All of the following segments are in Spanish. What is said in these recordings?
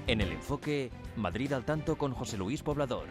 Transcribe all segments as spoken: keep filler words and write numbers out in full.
En el enfoque, Madrid al tanto con José Luis Poblador.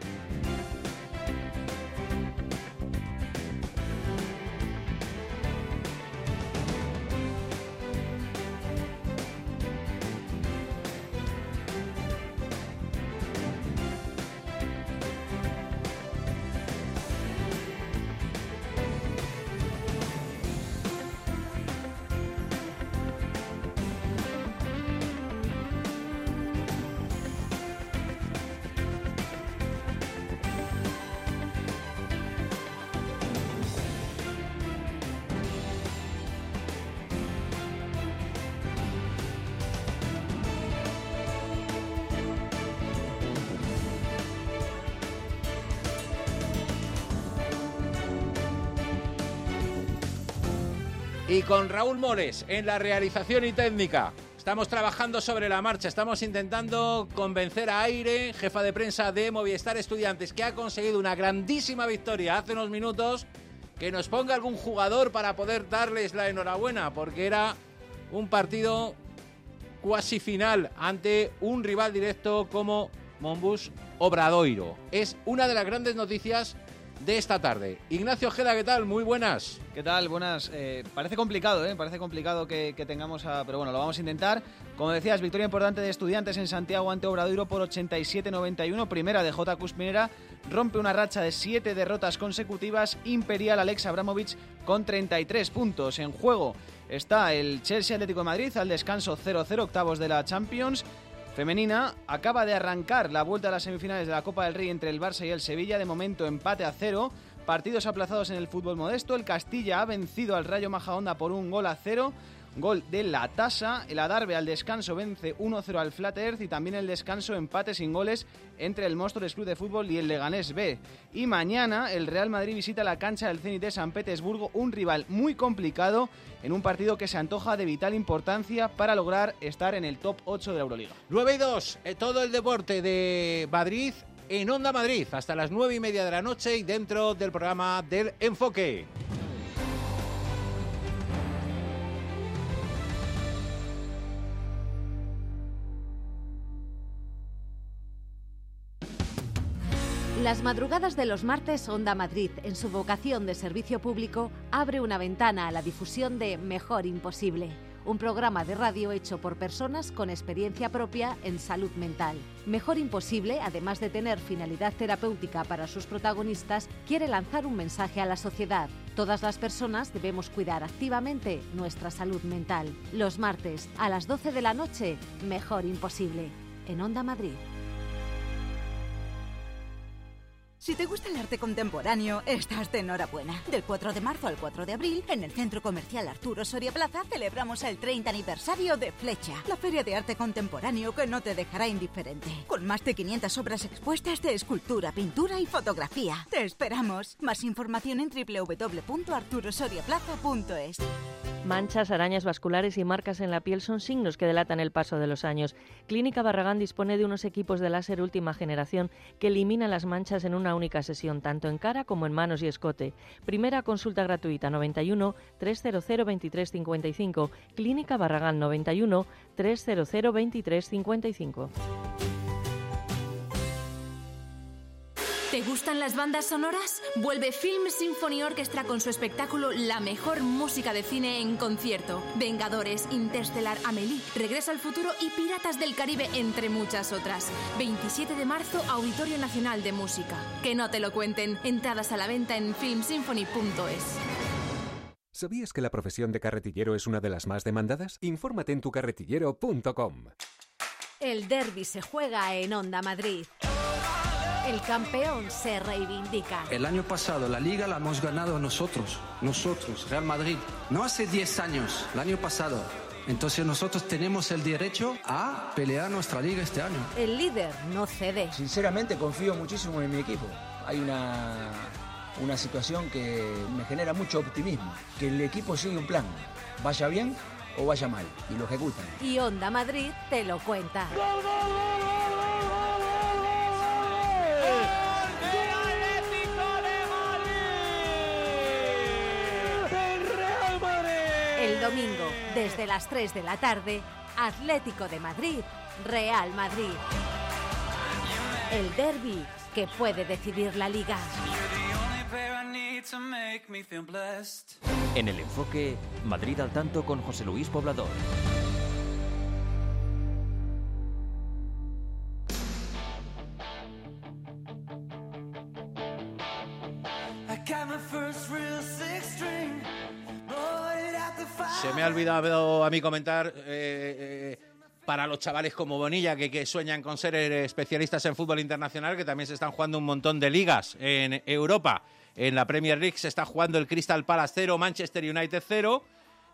Y con Raúl Mores en la realización y técnica. Estamos trabajando sobre la marcha, estamos intentando convencer a Aire, jefa de prensa de Movistar Estudiantes, que ha conseguido una grandísima victoria hace unos minutos, que nos ponga algún jugador para poder darles la enhorabuena, porque era un partido cuasi final ante un rival directo como Monbus Obradoiro. Es una de las grandes noticias de esta tarde. Ignacio Ojeda, ¿qué tal? Muy buenas. ¿Qué tal? Buenas. Eh, parece complicado, ¿eh? Parece complicado que, que tengamos a... Pero bueno, lo vamos a intentar. Como decías, victoria importante de Estudiantes en Santiago ante Obradoiro por ochenta y siete noventa y uno. Primera de J. Cuspinera. Rompe una racha de siete derrotas consecutivas. Imperial Alex Abramovich con treinta y tres puntos. En juego está el Chelsea Atlético de Madrid al descanso cero cero, octavos de la Champions femenina. Acaba de arrancar la vuelta a las semifinales de la Copa del Rey entre el Barça y el Sevilla. De momento empate a cero. Partidos aplazados en el fútbol modesto. El Castilla ha vencido al Rayo Majadahonda por un gol a cero. Gol de La Tasa. El Adarve al descanso vence uno cero al Flat Earth. Y también el descanso empate sin goles entre el Móstoles Club de Fútbol y el Leganés B. Y mañana el Real Madrid visita la cancha del Zenit de San Petersburgo. Un rival muy complicado en un partido que se antoja de vital importancia para lograr estar en el top ocho de la Euroliga. nueve y dos, eh, todo el deporte de Madrid en Onda Madrid hasta las nueve y media de la noche y dentro del programa del Enfoque. Las madrugadas de los martes, Onda Madrid, en su vocación de servicio público, abre una ventana a la difusión de Mejor Imposible, un programa de radio hecho por personas con experiencia propia en salud mental. Mejor Imposible, además de tener finalidad terapéutica para sus protagonistas, quiere lanzar un mensaje a la sociedad. Todas las personas debemos cuidar activamente nuestra salud mental. Los martes, a las doce de la noche, Mejor Imposible, en Onda Madrid. Si te gusta el arte contemporáneo, estás de enhorabuena. Del cuatro de marzo al cuatro de abril, en el Centro Comercial Arturo Soria Plaza, celebramos el treinta aniversario de Flecha, la feria de arte contemporáneo que no te dejará indiferente. Con más de quinientas obras expuestas de escultura, pintura y fotografía. ¡Te esperamos! Más información en doble u doble u doble u punto arturo soria plaza punto es. Manchas, arañas vasculares y marcas en la piel son signos que delatan el paso de los años. Clínica Barragán dispone de unos equipos de láser última generación que eliminan las manchas en una única sesión, tanto en cara como en manos y escote. Primera consulta gratuita noventa y uno, trescientos veintitrés cincuenta y cinco. Clínica Barragán noventa y uno, trescientos veintitrés cincuenta y cinco. ¿Te gustan las bandas sonoras? Vuelve Film Symphony Orchestra con su espectáculo La mejor música de cine en concierto. Vengadores, Interstellar, Amélie, Regreso al futuro y Piratas del Caribe, entre muchas otras. veintisiete de marzo, Auditorio Nacional de Música. Que no te lo cuenten. Entradas a la venta en film symphony punto es. ¿Sabías que la profesión de carretillero es una de las más demandadas? Infórmate en tu carretillero punto com. El derbi se juega en Onda Madrid. El campeón se reivindica. El año pasado la Liga la hemos ganado nosotros, nosotros, Real Madrid. No hace diez años, el año pasado. Entonces nosotros tenemos el derecho a pelear nuestra Liga este año. El líder no cede. Sinceramente confío muchísimo en mi equipo. Hay una, una situación que me genera mucho optimismo. Que el equipo sigue un plan, vaya bien o vaya mal, y lo ejecutan. Y Onda Madrid te lo cuenta. ¡Gol, gol, gol, gol, gol, gol, gol, gol! El domingo, desde las tres de la tarde, Atlético de Madrid, Real Madrid. El derbi que puede decidir la Liga. En el enfoque, Madrid al tanto con José Luis Poblador. Se me ha olvidado a mí comentar, eh, eh, para los chavales como Bonilla, que, que sueñan con ser especialistas en fútbol internacional, que también se están jugando un montón de ligas en Europa. En la Premier League se está jugando el Crystal Palace cero, Manchester United cero.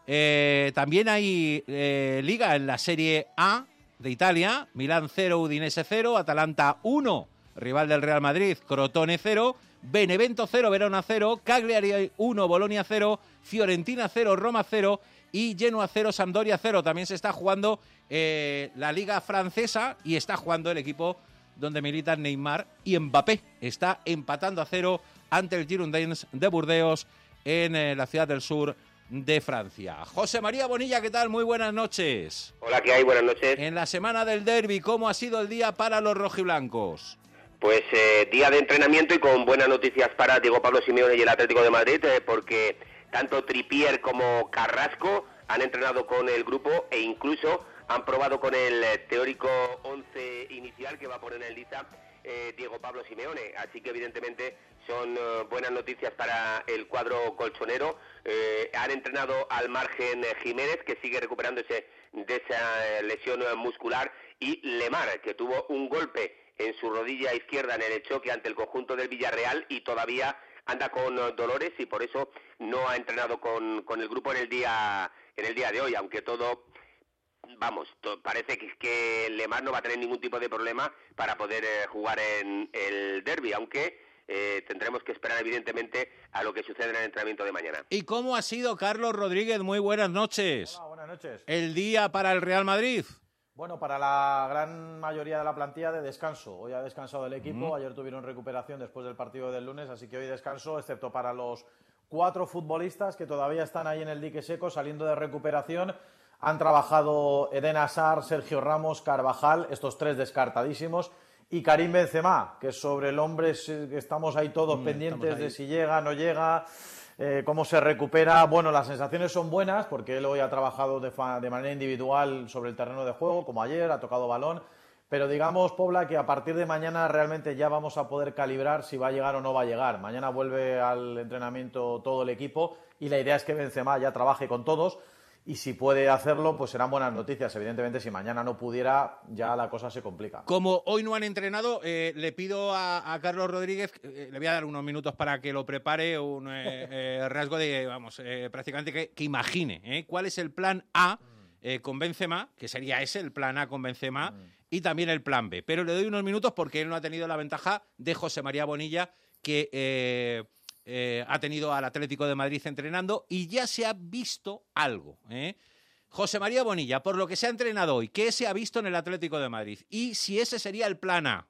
Eh, también hay eh, liga en la Serie A de Italia, Milán cero, Udinese cero, Atalanta uno, rival del Real Madrid, Crotone cero, Benevento cero, Verona cero, Cagliari uno, Bolonia cero, Fiorentina cero, Roma cero y Genoa cero, Sampdoria cero. También se está jugando eh, la Liga Francesa y está jugando el equipo donde militan Neymar y Mbappé. Está empatando a cero ante el Girondins de Burdeos en eh, la ciudad del sur de Francia. José María Bonilla, ¿qué tal? Muy buenas noches. Hola, ¿qué hay? Buenas noches. En la semana del derbi, ¿cómo ha sido el día para los rojiblancos? Pues eh, día de entrenamiento y con buenas noticias para Diego Pablo Simeone y el Atlético de Madrid, eh, porque tanto Trippier como Carrasco han entrenado con el grupo e incluso han probado con el teórico once inicial que va a poner en lista eh, Diego Pablo Simeone. Así que evidentemente son uh, buenas noticias para el cuadro colchonero. Eh, han entrenado al margen eh, Jiménez, que sigue recuperándose de esa eh, lesión eh, muscular, y Lemar, que tuvo un golpe en su rodilla izquierda en el choque ante el conjunto del Villarreal y todavía anda con uh, dolores y por eso no ha entrenado con, con el grupo en el día en el día de hoy, aunque todo, vamos, to, parece que, que Lemar no va a tener ningún tipo de problema para poder eh, jugar en el derbi, aunque eh, tendremos que esperar evidentemente a lo que sucede en el entrenamiento de mañana. ¿Y cómo ha sido, Carlos Rodríguez? Muy buenas noches. Hola, buenas noches. El día para el Real Madrid. Bueno, para la gran mayoría de la plantilla de descanso. Hoy ha descansado el equipo, Mm. ayer tuvieron recuperación después del partido del lunes, así que hoy descanso, excepto para los cuatro futbolistas que todavía están ahí en el dique seco, saliendo de recuperación. Han trabajado Eden Hazard, Sergio Ramos, Carvajal, estos tres descartadísimos, y Karim Benzema, que sobre el hombre estamos ahí todos Mm, pendientes estamos ahí. de si llega, no llega, eh, cómo se recupera. Bueno, las sensaciones son buenas, porque él hoy ha trabajado de, fa- de manera individual sobre el terreno de juego, como ayer, ha tocado balón, pero digamos, Pobla, que a partir de mañana realmente ya vamos a poder calibrar si va a llegar o no va a llegar. Mañana vuelve al entrenamiento todo el equipo y la idea es que Benzema ya trabaje con todos. Y si puede hacerlo, pues serán buenas noticias. Evidentemente, si mañana no pudiera, ya la cosa se complica. Como hoy no han entrenado, eh, le pido a, a Carlos Rodríguez, eh, le voy a dar unos minutos para que lo prepare, un eh, eh, rasgo de, vamos, eh, prácticamente que, que imagine eh, cuál es el plan A eh, con Benzema, que sería ese, el plan A con Benzema, mm. y también el plan B. Pero le doy unos minutos porque él no ha tenido la ventaja de José María Bonilla, que eh, eh, ha tenido al Atlético de Madrid entrenando y ya se ha visto algo, ¿eh? José María Bonilla, por lo que se ha entrenado hoy, ¿qué se ha visto en el Atlético de Madrid? Y si ese sería el plan A.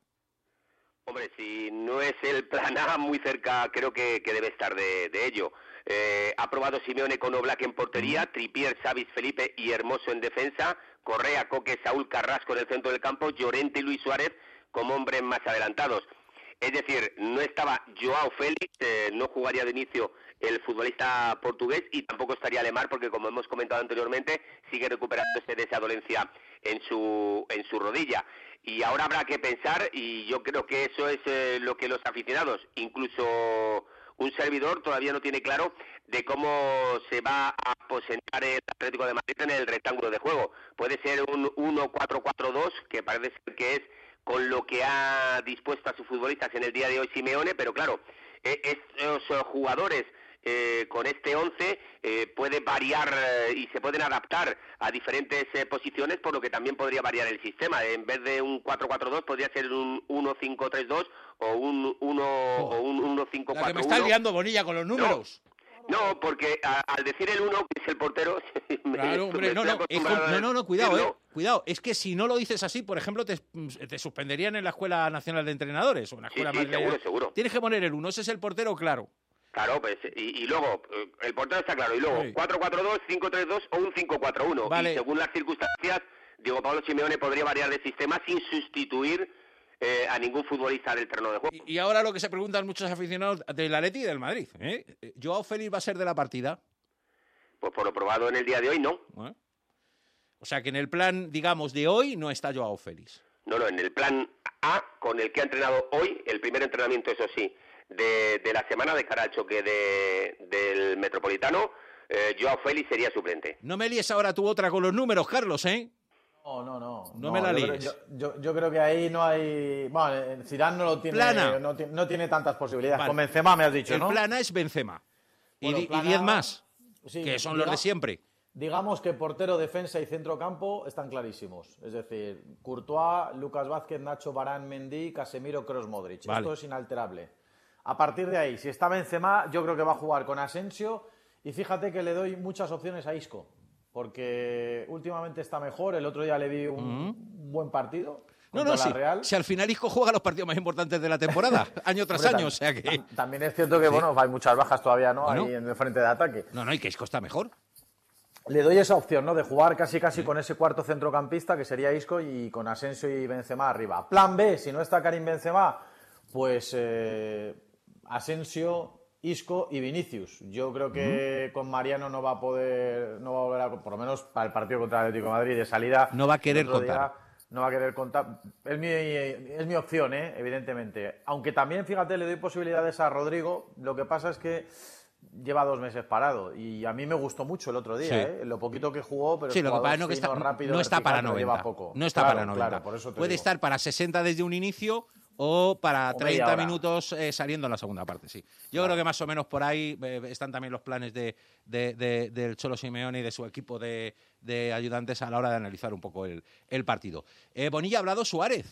Hombre, si no es el plan A, muy cerca creo que, que debe estar de, de ello. Eh, ha probado Simeone con Oblak en portería, Trippier, Savic, Felipe y Hermoso en defensa, Correa, Coque, Saúl, Carrasco en el centro del campo, Llorente y Luis Suárez como hombres más adelantados. Es decir, no estaba Joao Félix, eh, no jugaría de inicio el futbolista portugués y tampoco estaría Lemar porque, como hemos comentado anteriormente, sigue recuperándose de esa dolencia en su, en su rodilla. Y ahora habrá que pensar, y yo creo que eso es eh, lo que los aficionados, incluso un servidor, todavía no tiene claro de cómo se va a aposentar el Atlético de Madrid en el rectángulo de juego. Puede ser un uno cuatro cuatro dos, que parece ser que es con lo que ha dispuesto a sus futbolistas en el día de hoy Simeone, pero claro, eh, estos eh, jugadores eh, con este once eh, puede variar eh, y se pueden adaptar a diferentes eh, posiciones, por lo que también podría variar el sistema. En vez de un cuatro cuatro dos podría ser un uno cinco tres dos o un uno oh, o un uno cinco cuatro uno. La que me está liando Bonilla con los números. No. No, porque a, al decir el uno, que es el portero... Claro, hombre, no, no, es, no, no, no, cuidado, eh, cuidado. Es que si no lo dices así, por ejemplo, te, te suspenderían en la Escuela Nacional de Entrenadores. O una escuela sí, sí, más seguro, legal. seguro. Tienes que poner el uno, ese es el portero, claro. Claro, pues, y, y luego, el portero está claro, y luego sí. cuatro cuatro dos, cinco tres dos o un cinco cuatro uno. Vale. Y según las circunstancias Diego Pablo Simeone podría variar de sistema sin sustituir eh, a ningún futbolista del terreno de juego. Y, y ahora lo que se preguntan muchos aficionados del Atleti y del Madrid, ¿eh? ¿Joao Félix va a ser de la partida? Pues por lo probado en el día de hoy, no. ¿Eh? O sea que en el plan, digamos, de hoy no está Joao Félix. No, no, en el plan A, con el que ha entrenado hoy, el primer entrenamiento, eso sí, de, de la semana de cara al choque de, del Metropolitano, eh, Joao Félix sería suplente. No me líes ahora tú otra con los números, Carlos, ¿eh? No, no, no. No, no me la yo líes. Creo, yo, yo, yo creo que ahí no hay... Bueno, Zidane no lo tiene... Plana. No, no tiene tantas posibilidades. Vale. Con Benzema me has dicho, el ¿no? El plan A es Benzema. Bueno, y plan diez A, más, sí, que son diga, los de siempre. Digamos que portero, defensa y centrocampo están clarísimos. Es decir, Courtois, Lucas Vázquez, Nacho, Varane, Mendy, Casemiro, Kroos, Modric. Vale. Esto es inalterable. A partir de ahí, si está Benzema, yo creo que va a jugar con Asensio. Y fíjate que le doy muchas opciones a Isco, porque últimamente está mejor. El otro día le vi un Uh-huh. buen partido No, contra no, la sí. Real. Si al final Isco juega los partidos más importantes de la temporada, año tras Hombre, año, tam- o sea que... tam- También es cierto que, Sí. bueno, hay muchas bajas todavía, ¿no? Bueno. Ahí en el frente de ataque. No, no, y que Isco está mejor. Le doy esa opción, ¿no? De jugar casi casi con ese cuarto centrocampista, que sería Isco, y con Asensio y Benzema arriba. Plan B, si no está Karim Benzema, pues eh, Asensio, Isco y Vinicius. Yo creo que uh-huh. con Mariano no va a poder, no va a volver a, por lo menos para el partido contra el Atlético de Madrid de salida. No va a querer contar. Día, no va a querer contar. Es mi, es mi opción, ¿eh? Evidentemente. Aunque también, fíjate, le doy posibilidades a Rodrigo. Lo que pasa es que lleva dos meses parado y a mí me gustó mucho el otro día, sí. ¿eh? Lo poquito que jugó, pero sí, lo que pasa es no que está, rápido, no está para noventa. Lleva poco. No está claro, para noventa. Claro, por eso te Puede digo. estar para sesenta desde un inicio o para O treinta hora. minutos eh, saliendo en la segunda parte, sí. Yo claro. creo que más o menos por ahí eh, están también los planes de, de, de, del Cholo Simeone y de su equipo de, de ayudantes a la hora de analizar un poco el, el partido. Eh, Bonilla, ha hablado Suárez.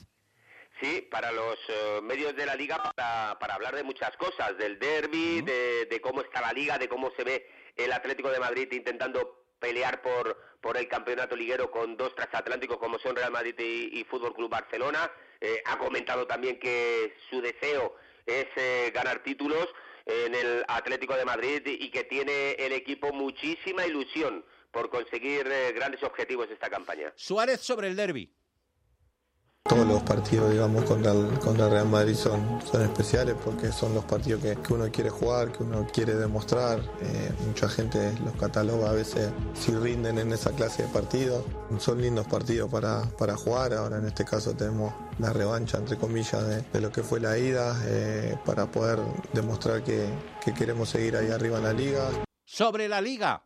Sí, para los uh, medios de la Liga, para, para hablar de muchas cosas, del derbi, uh-huh. de, de cómo está la Liga, de cómo se ve el Atlético de Madrid intentando pelear por, por el campeonato liguero con dos transatlánticos como son Real Madrid y, y Fútbol Club Barcelona. Eh, ha comentado también que su deseo es eh, ganar títulos en el Atlético de Madrid y que tiene el equipo muchísima ilusión por conseguir eh, grandes objetivos de esta campaña. Suárez sobre el derbi. Todos los partidos, digamos, contra el, contra el Real Madrid son, son especiales porque son los partidos que, que uno quiere jugar, que uno quiere demostrar. Eh, mucha gente los cataloga a veces si rinden en esa clase de partidos. Son lindos partidos para, para jugar. Ahora en este caso tenemos la revancha, entre comillas, de, de lo que fue la ida, eh, para poder demostrar que, que queremos seguir ahí arriba en la liga. Sobre la liga.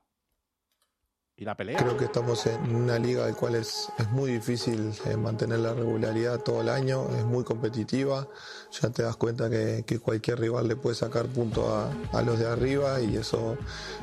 ¿Y la pelea? Creo que estamos en una liga en la cual es, es muy difícil eh, mantener la regularidad todo el año, es muy competitiva, ya te das cuenta que, que cualquier rival le puede sacar puntos a, a los de arriba y eso,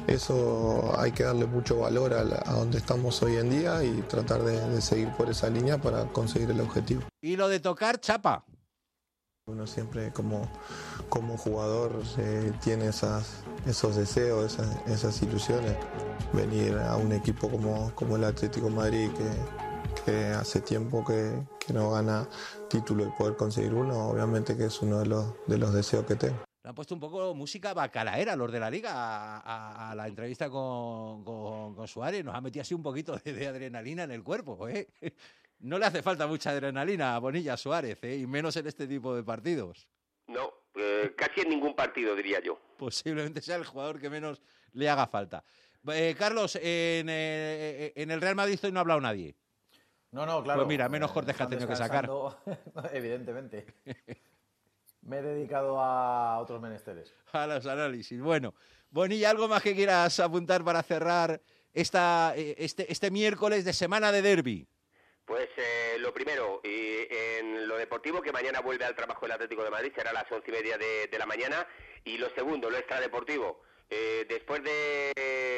eso hay que darle mucho valor a, la, a donde estamos hoy en día y tratar de, de seguir por esa línea para conseguir el objetivo. Y lo de tocar chapa. Uno siempre como, como jugador eh, tiene esas, esos deseos, esas, esas ilusiones. Venir a un equipo como, como el Atlético de Madrid, que, que hace tiempo que, que no gana título y poder conseguir uno, obviamente que es uno de los, de los deseos que tengo. Le han puesto un poco música bacalaera los de la Liga a, a, a la entrevista con, con, con Suárez. Nos ha metido así un poquito de, de adrenalina en el cuerpo, ¿eh? No le hace falta mucha adrenalina a Bonilla Suárez, ¿eh? Y menos en este tipo de partidos. No, eh, casi en ningún partido, diría yo. Posiblemente sea el jugador que menos le haga falta. Eh, Carlos, en, eh, en el Real Madrid hoy no ha hablado nadie. No, no, claro. Pues mira, menos cortes que ha tenido que sacar. Evidentemente. Me he dedicado a otros menesteres. A los análisis. Bueno, Bonilla, ¿algo más que quieras apuntar para cerrar esta, este, este miércoles de semana de derbi? Pues eh, lo primero, y en lo deportivo, que mañana vuelve al trabajo el Atlético de Madrid, será a las once y media de, de la mañana. Y lo segundo, lo extradeportivo. Eh, después de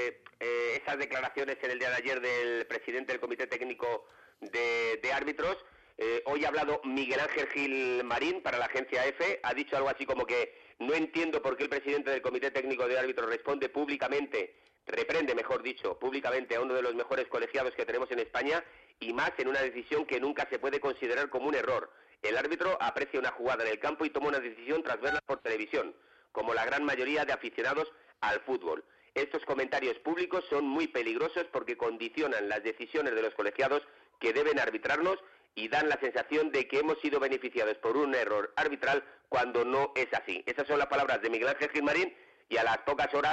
eh, esas declaraciones en el día de ayer del presidente del Comité Técnico de, de Árbitros, eh, hoy ha hablado Miguel Ángel Gil Marín para la agencia EFE. Ha dicho algo así como que no entiendo por qué el presidente del Comité Técnico de Árbitros responde públicamente, reprende, mejor dicho, públicamente a uno de los mejores colegiados que tenemos en España, y más en una decisión que nunca se puede considerar como un error. El árbitro aprecia una jugada en el campo y toma una decisión tras verla por televisión, como la gran mayoría de aficionados al fútbol. Estos comentarios públicos son muy peligrosos porque condicionan las decisiones de los colegiados que deben arbitrarnos y dan la sensación de que hemos sido beneficiados por un error arbitral cuando no es así. Esas son las palabras de Miguel Ángel Gilmarín, y a las pocas horas,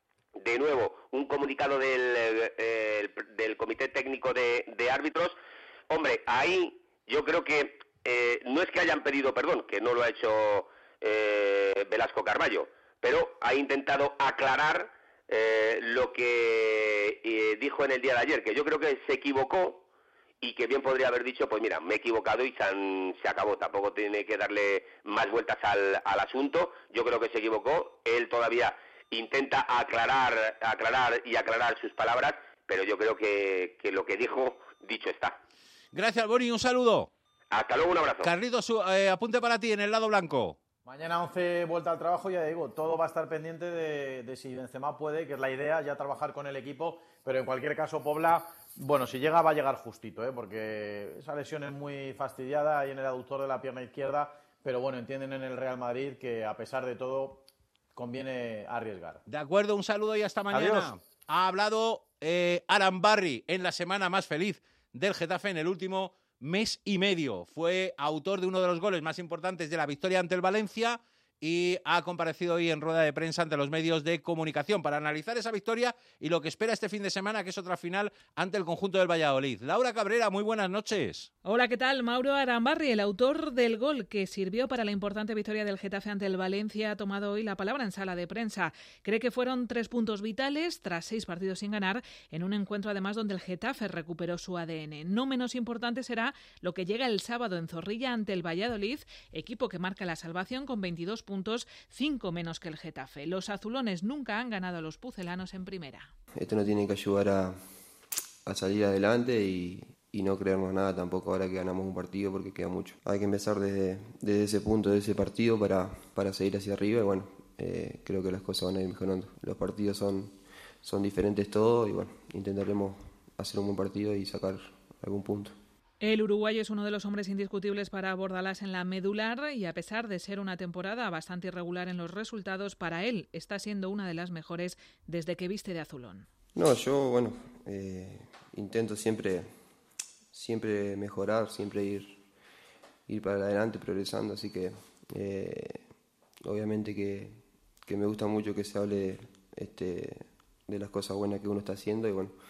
de nuevo, un comunicado del, eh, del Comité Técnico de, de Árbitros. Hombre, ahí yo creo que eh, no es que hayan pedido perdón, que no lo ha hecho eh, Velasco Carballo, pero ha intentado aclarar eh, lo que eh, dijo en el día de ayer, que yo creo que se equivocó y que bien podría haber dicho, pues mira, me he equivocado y se, han, se acabó. Tampoco tiene que darle más vueltas al, al asunto. Yo creo que se equivocó. Él todavía intenta aclarar, aclarar y aclarar sus palabras, pero yo creo que, que lo que dijo, dicho está. Gracias, Boni, un saludo. Hasta luego, un abrazo. Carlitos, eh, apunte para ti en el lado blanco. Mañana once, vuelta al trabajo, ya digo, todo va a estar pendiente de, de si Benzema puede, que es la idea, ya trabajar con el equipo, pero en cualquier caso, Pobla, bueno, si llega va a llegar justito, ¿eh? Porque esa lesión es muy fastidiada ahí en el aductor de la pierna izquierda, pero bueno, entienden en el Real Madrid que a pesar de todo conviene arriesgar. De acuerdo, un saludo y hasta mañana. Adiós. Ha hablado eh, Aran Barry en la semana más feliz del Getafe en el último mes y medio. Fue autor de uno de los goles más importantes de la victoria ante el Valencia y ha comparecido hoy en rueda de prensa ante los medios de comunicación para analizar esa victoria y lo que espera este fin de semana, que es otra final ante el conjunto del Valladolid. Laura Cabrera, muy buenas noches. Hola, ¿qué tal? Mauro Arambarri, el autor del gol que sirvió para la importante victoria del Getafe ante el Valencia, ha tomado hoy la palabra en sala de prensa. Cree que fueron tres puntos vitales tras seis partidos sin ganar, en un encuentro además donde el Getafe recuperó su A D N. No menos importante será lo que llega el sábado en Zorrilla ante el Valladolid, equipo que marca la salvación con veintidós puntos, cinco menos que el Getafe. Los azulones nunca han ganado a los pucelanos en primera. Esto nos tiene que ayudar a, a salir adelante y, y no creernos nada tampoco ahora que ganamos un partido, porque queda mucho. Hay que empezar desde, desde ese punto, de ese partido para, para seguir hacia arriba y bueno, eh, creo que las cosas van a ir mejorando. Los partidos son, son diferentes todos y bueno, intentaremos hacer un buen partido y sacar algún punto. El uruguayo es uno de los hombres indiscutibles para Bordalás en la medular y a pesar de ser una temporada bastante irregular en los resultados, para él está siendo una de las mejores desde que viste de azulón. No, yo, bueno, eh, intento siempre, siempre mejorar, siempre ir, ir para adelante, progresando, así que eh, obviamente que, que me gusta mucho que se hable este, de las cosas buenas que uno está haciendo y bueno,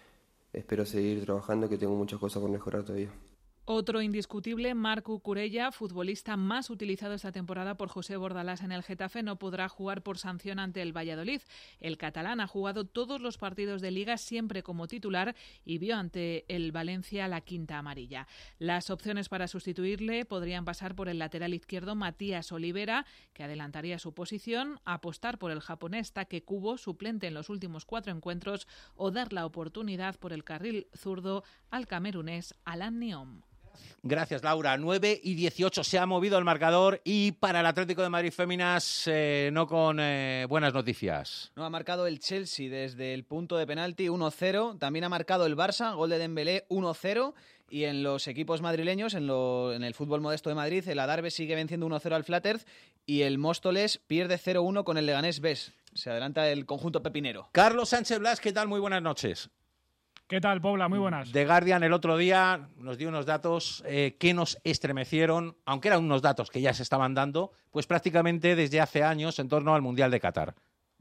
espero seguir trabajando, que tengo muchas cosas por mejorar todavía. Otro indiscutible, Marc Cucurella, futbolista más utilizado esta temporada por José Bordalás en el Getafe, no podrá jugar por sanción ante el Valladolid. El catalán ha jugado todos los partidos de Liga siempre como titular y vio ante el Valencia la quinta amarilla. Las opciones para sustituirle podrían pasar por el lateral izquierdo Matías Olivera, que adelantaría su posición, apostar por el japonés Take Kubo, suplente en los últimos cuatro encuentros, o dar la oportunidad por el carril zurdo al camerunés Alan Niom. Gracias, Laura. nueve y dieciocho se ha movido el marcador y para el Atlético de Madrid Féminas eh, no con eh, buenas noticias. No, ha marcado el Chelsea desde el punto de penalti uno cero. También ha marcado el Barça, gol de Dembélé uno cero. Y en los equipos madrileños, en, lo, en el fútbol modesto de Madrid, el Adarve sigue venciendo uno cero al Flatters y el Móstoles pierde cero uno con el Leganés B E S. Se adelanta el conjunto pepinero. Carlos Sánchez Blas, ¿qué tal? Muy buenas noches. ¿Qué tal, Pobla? Muy buenas. The Guardian el otro día nos dio unos datos eh, que nos estremecieron, aunque eran unos datos que ya se estaban dando, pues prácticamente desde hace años en torno al Mundial de Qatar.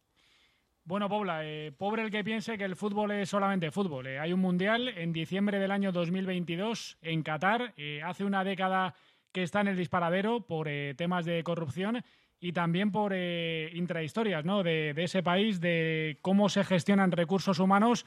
Bueno, Pobla, eh, pobre el que piense que el fútbol es solamente fútbol. Eh, hay un Mundial en diciembre del año dos mil veintidós en Qatar. Eh, hace una década que está en el disparadero por eh, temas de corrupción y también por eh, intrahistorias, ¿no? de, de ese país, de cómo se gestionan recursos humanos.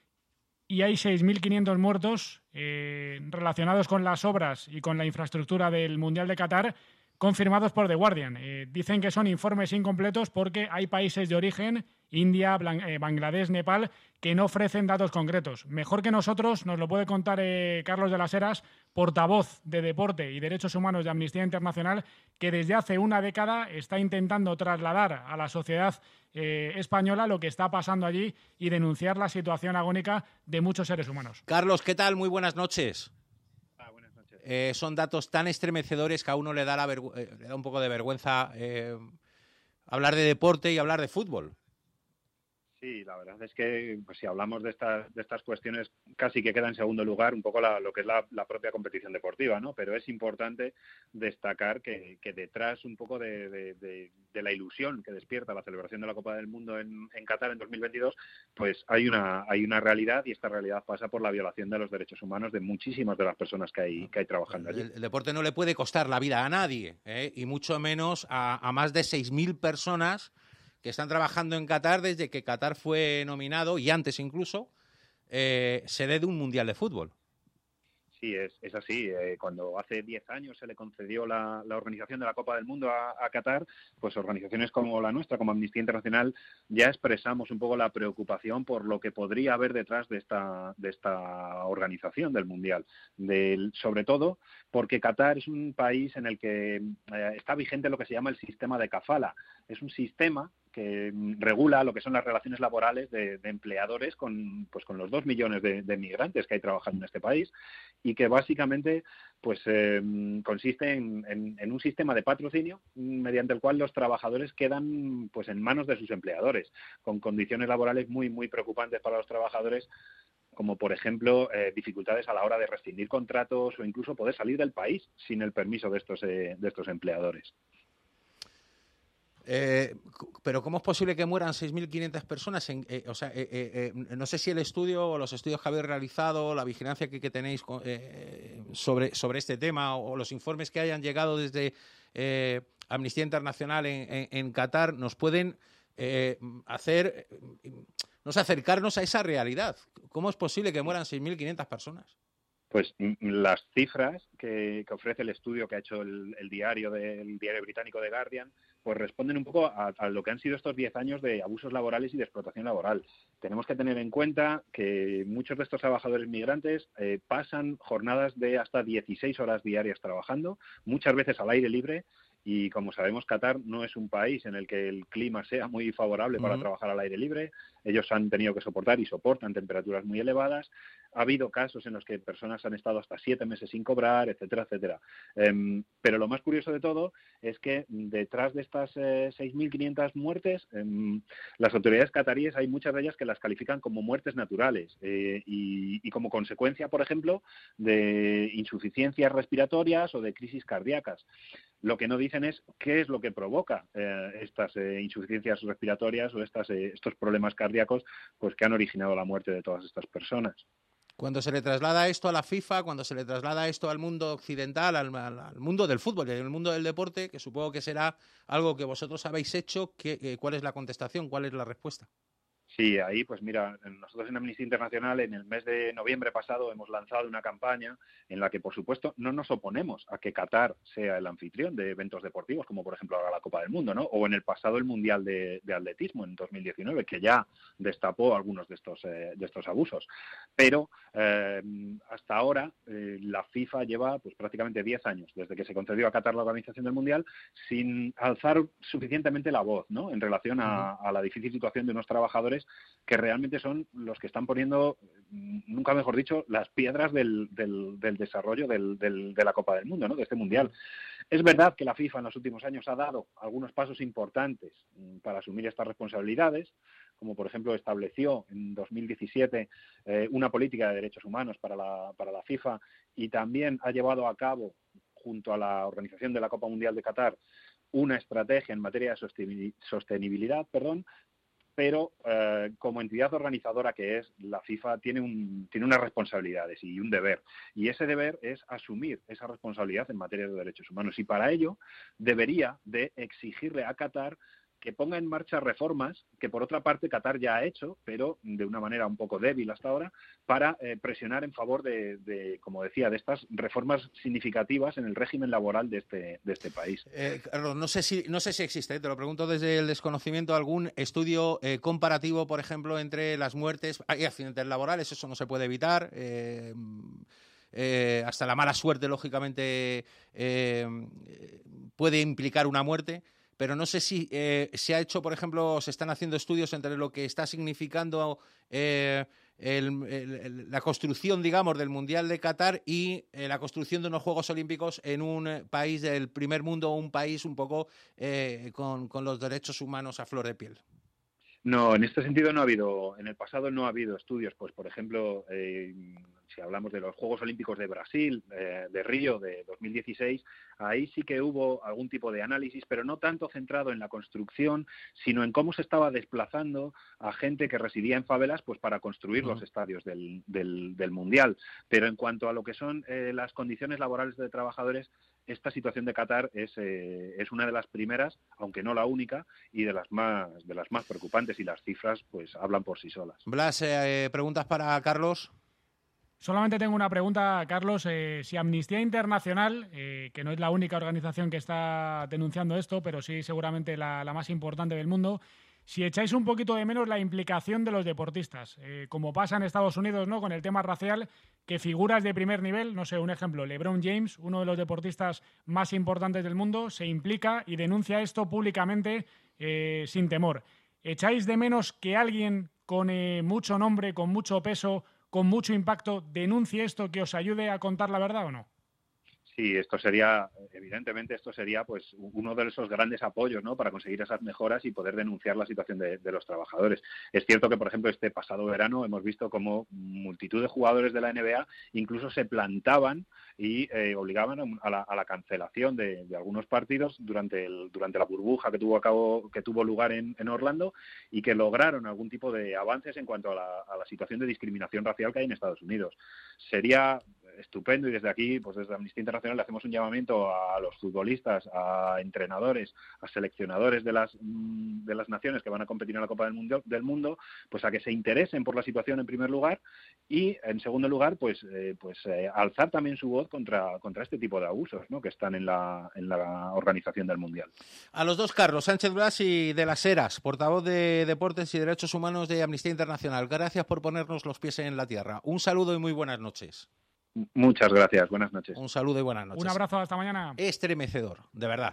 Y hay seis mil quinientos muertos eh, relacionados con las obras y con la infraestructura del Mundial de Qatar, confirmados por The Guardian. Eh, dicen que son informes incompletos porque hay países de origen, India, Blan- eh, Bangladesh, Nepal, que no ofrecen datos concretos. Mejor que nosotros nos lo puede contar eh, Carlos de las Heras, portavoz de Deporte y Derechos Humanos de Amnistía Internacional, que desde hace una década está intentando trasladar a la sociedad eh, española lo que está pasando allí y denunciar la situación agónica de muchos seres humanos. Carlos, ¿qué tal? Muy buenas noches. Ah, buenas noches. Eh, son datos tan estremecedores que a uno le da, la vergü- eh, le da un poco de vergüenza eh, hablar de deporte y hablar de fútbol. Sí, Sí, la verdad es que pues, si hablamos de estas de estas cuestiones casi que queda en segundo lugar un poco la, lo que es la, la propia competición deportiva, ¿no? Pero es importante destacar que, que detrás un poco de, de, de, de la ilusión que despierta la celebración de la Copa del Mundo en, en Qatar en dos mil veintidós, pues hay una hay una realidad, y esta realidad pasa por la violación de los derechos humanos de muchísimas de las personas que hay que hay trabajando allí. El, el deporte no le puede costar la vida a nadie, ¿eh? Y mucho menos a, a más de seis mil personas que están trabajando en Qatar desde que Qatar fue nominado, y antes incluso, eh, sede de un Mundial de Fútbol. Sí, es, es así. Eh, cuando hace diez años se le concedió la, la organización de la Copa del Mundo a, a Qatar, pues organizaciones como la nuestra, como Amnistía Internacional, ya expresamos un poco la preocupación por lo que podría haber detrás de esta, de esta organización del Mundial. Del, sobre todo porque Qatar es un país en el que eh, está vigente lo que se llama el sistema de kafala. Es un sistema que regula lo que son las relaciones laborales de, de empleadores con, pues, con los dos millones de, de migrantes que hay trabajando en este país, y que básicamente pues eh, consiste en, en, en un sistema de patrocinio mediante el cual los trabajadores quedan pues en manos de sus empleadores, con condiciones laborales muy, muy preocupantes para los trabajadores, como por ejemplo eh, dificultades a la hora de rescindir contratos o incluso poder salir del país sin el permiso de estos, eh, de estos empleadores. Eh, pero ¿cómo es posible que mueran seis mil quinientas personas? En, eh, o sea, eh, eh, no sé si el estudio o los estudios que habéis realizado, la vigilancia que, que tenéis eh, sobre, sobre este tema, o los informes que hayan llegado desde eh, Amnistía Internacional en, en, en Qatar, nos pueden eh, hacer, no sé, acercarnos a esa realidad. ¿Cómo es posible que mueran seis mil quinientas personas? Pues las cifras que, que ofrece el estudio que ha hecho el, el diario del diario británico The Guardian, pues responden un poco a, a lo que han sido estos diez años de abusos laborales y de explotación laboral. Tenemos que tener en cuenta que muchos de estos trabajadores migrantes eh, pasan jornadas de hasta dieciséis horas diarias trabajando, muchas veces al aire libre. Y como sabemos, Qatar no es un país en el que el clima sea muy favorable para uh-huh. trabajar al aire libre. Ellos han tenido que soportar y soportan temperaturas muy elevadas. Ha habido casos en los que personas han estado hasta siete meses sin cobrar, etcétera, etcétera. Um, pero lo más curioso de todo es que detrás de estas eh, seis mil quinientas muertes, um, las autoridades cataríes hay muchas de ellas que las califican como muertes naturales eh, y, y como consecuencia, por ejemplo, de insuficiencias respiratorias o de crisis cardíacas. Lo que no dicen es qué es lo que provoca eh, estas eh, insuficiencias respiratorias o estas, eh, estos problemas cardíacos pues que han originado la muerte de todas estas personas. Cuando se le traslada esto a la FIFA, cuando se le traslada esto al mundo occidental, al, al mundo del fútbol y al mundo del deporte, que supongo que será algo que vosotros habéis hecho, ¿qué, eh, ¿cuál es la contestación? ¿Cuál es la respuesta? Sí, ahí pues mira, nosotros en Amnistía Internacional en el mes de noviembre pasado hemos lanzado una campaña en la que por supuesto no nos oponemos a que Qatar sea el anfitrión de eventos deportivos como por ejemplo ahora la Copa del Mundo, ¿no? O en el pasado el Mundial de, de Atletismo en dos mil diecinueve, que ya destapó algunos de estos, eh, de estos abusos. Pero eh, hasta ahora eh, la FIFA lleva pues prácticamente diez años desde que se concedió a Qatar la organización del Mundial sin alzar suficientemente la voz, ¿no? En relación a, a la difícil situación de unos trabajadores que realmente son los que están poniendo, nunca mejor dicho, las piedras del, del, del desarrollo del, del, de la Copa del Mundo, ¿no? De este Mundial. Es verdad que la FIFA en los últimos años ha dado algunos pasos importantes para asumir estas responsabilidades, como por ejemplo estableció en dos mil diecisiete eh, una política de derechos humanos para la, para la FIFA, y también ha llevado a cabo, junto a la organización de la Copa Mundial de Qatar, una estrategia en materia de sostenibilidad, perdón, pero eh, como entidad organizadora que es, la FIFA tiene, un, tiene unas responsabilidades y un deber. Y ese deber es asumir esa responsabilidad en materia de derechos humanos. Y para ello debería de exigirle a Qatar que ponga en marcha reformas que, por otra parte, Qatar ya ha hecho, pero de una manera un poco débil hasta ahora, para eh, presionar en favor de, de, como decía, de estas reformas significativas en el régimen laboral de este, de este país. Eh, Carlos, no sé si, no sé si existe, te lo pregunto desde el desconocimiento, algún estudio eh, comparativo, por ejemplo, entre las muertes. Hay accidentes laborales, eso no se puede evitar. Eh, eh, hasta la mala suerte, lógicamente, eh, puede implicar una muerte. Pero no sé si eh, se ha hecho, por ejemplo, se están haciendo estudios entre lo que está significando eh, el, el, la construcción, digamos, del Mundial de Qatar y eh, la construcción de unos Juegos Olímpicos en un país del primer mundo, un país un poco eh, con, con los derechos humanos a flor de piel. No, en este sentido no ha habido, en el pasado no ha habido estudios, pues por ejemplo, eh, si hablamos de los Juegos Olímpicos de Brasil, eh, de Río, de dos mil dieciséis, ahí sí que hubo algún tipo de análisis, pero no tanto centrado en la construcción, sino en cómo se estaba desplazando a gente que residía en favelas, pues para construir uh-huh. los estadios del, del, del Mundial. Pero en cuanto a lo que son eh, las condiciones laborales de trabajadores, esta situación de Qatar es, eh, es una de las primeras, aunque no la única, y de las más de las más preocupantes, y las cifras pues hablan por sí solas. Blas, eh, ¿preguntas para Carlos? Solamente tengo una pregunta, Carlos. Eh, si Amnistía Internacional, eh, que no es la única organización que está denunciando esto, pero sí seguramente la, la más importante del mundo, si echáis un poquito de menos la implicación de los deportistas, eh, como pasa en Estados Unidos, ¿no?, con el tema racial, que figuras de primer nivel, no sé, un ejemplo, LeBron James, uno de los deportistas más importantes del mundo, se implica y denuncia esto públicamente eh, sin temor. ¿Echáis de menos que alguien con eh, mucho nombre, con mucho peso, con mucho impacto, denuncie esto, que os ayude a contar la verdad o no? Sí, esto sería, evidentemente, esto sería pues uno de esos grandes apoyos, ¿no?, para conseguir esas mejoras y poder denunciar la situación de, de los trabajadores. Es cierto que, por ejemplo, este pasado verano hemos visto cómo multitud de jugadores de la N B A incluso se plantaban y eh, obligaban a la, a la cancelación de, de algunos partidos durante el, durante la burbuja que tuvo a cabo, que tuvo lugar en, en Orlando, y que lograron algún tipo de avances en cuanto a la, a la situación de discriminación racial que hay en Estados Unidos. Sería estupendo, y desde aquí, pues desde Amnistía Internacional, le hacemos un llamamiento a los futbolistas, a entrenadores, a seleccionadores de las de las naciones que van a competir en la Copa del Mundo, del mundo, pues a que se interesen por la situación en primer lugar, y en segundo lugar, pues eh, pues eh, alzar también su voz contra contra este tipo de abusos, ¿no?, que están en la en la organización del Mundial. A los dos, Carlos Sánchez Blas y de las Heras, portavoz de Deportes y Derechos Humanos de Amnistía Internacional. Gracias por ponernos los pies en la tierra. Un saludo y muy buenas noches. Muchas gracias, buenas noches. Un saludo y buenas noches. Un abrazo, hasta mañana. Estremecedor, de verdad.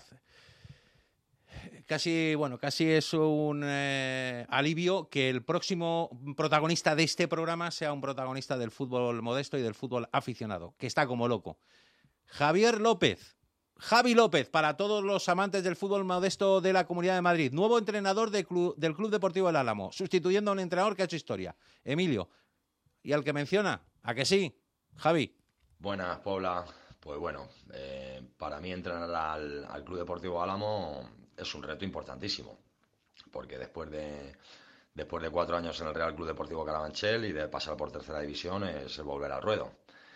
Casi, bueno, casi es un eh, alivio que el próximo protagonista de este programa sea un protagonista del fútbol modesto y del fútbol aficionado, que está como loco. Javier López, Javi López, para todos los amantes del fútbol modesto de la Comunidad de Madrid, nuevo entrenador de club, del Club Deportivo El Álamo, sustituyendo a un entrenador que ha hecho historia, Emilio. Y al que menciona, ¿a que sí? Javi. Buenas, Pobla. Pues bueno, eh, para mí entrenar al, al Club Deportivo Álamo es un reto importantísimo, porque después de después de cuatro años en el Real Club Deportivo Carabanchel y de pasar por tercera división es el volver al ruedo.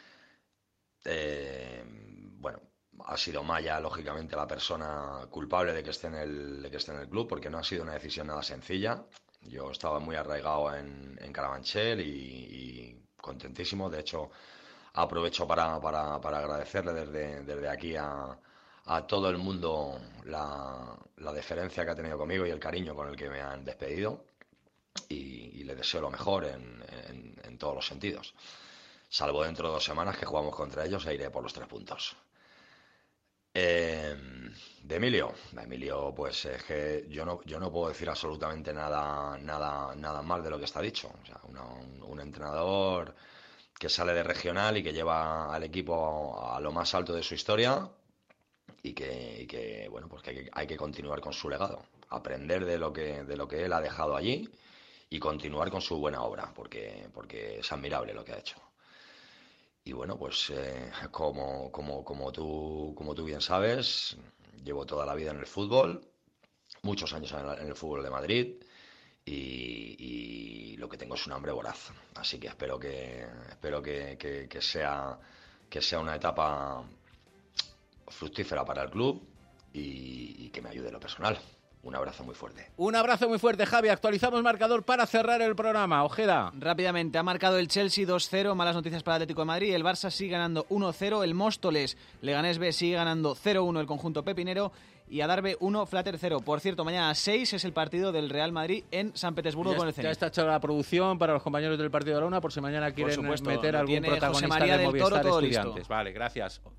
Eh, bueno, ha sido Maya, lógicamente, la persona culpable de que esté en el, de que esté en el club, porque no ha sido una decisión nada sencilla. Yo estaba muy arraigado en, en Carabanchel y, y contentísimo. De hecho, aprovecho para, para, para agradecerle desde, desde aquí a, a todo el mundo la, la deferencia que ha tenido conmigo y el cariño con el que me han despedido, y, y le deseo lo mejor en, en, en todos los sentidos, salvo dentro de dos semanas que jugamos contra ellos e iré por los tres puntos. Eh, de Emilio, de Emilio, pues es que yo no, yo no puedo decir absolutamente nada, nada, nada mal de lo que está dicho. O sea, una, un, un entrenador que sale de regional y que lleva al equipo a lo más alto de su historia, y que, y que bueno, pues que hay, que hay que continuar con su legado, aprender de lo que de lo que él ha dejado allí y continuar con su buena obra, porque porque es admirable lo que ha hecho. Y bueno, pues eh, como como como tú como tú bien sabes, llevo toda la vida en el fútbol, muchos años en el, en el fútbol de Madrid. Y, y lo que tengo es un hambre voraz, así que espero que espero que, que, que sea que sea una etapa fructífera para el club y, y que me ayude en lo personal. Un abrazo muy fuerte. Un abrazo muy fuerte, Javi. Actualizamos marcador para cerrar el programa. Ojeda. Rápidamente, ha marcado el Chelsea dos cero, malas noticias para el Atlético de Madrid. El Barça sigue ganando uno cero, el Móstoles Leganés B sigue ganando cero uno el conjunto pepinero, y Adarve uno, Flatter cero. Por cierto, mañana a seis es el partido del Real Madrid en San Petersburgo ya, con el Zenit. Ya está hecha la producción para los compañeros del partido de la una, por si mañana quieren supuesto, meter algún tiene protagonista José María de del Toro, Movistar todo Estudiantes. listo. Vale, gracias.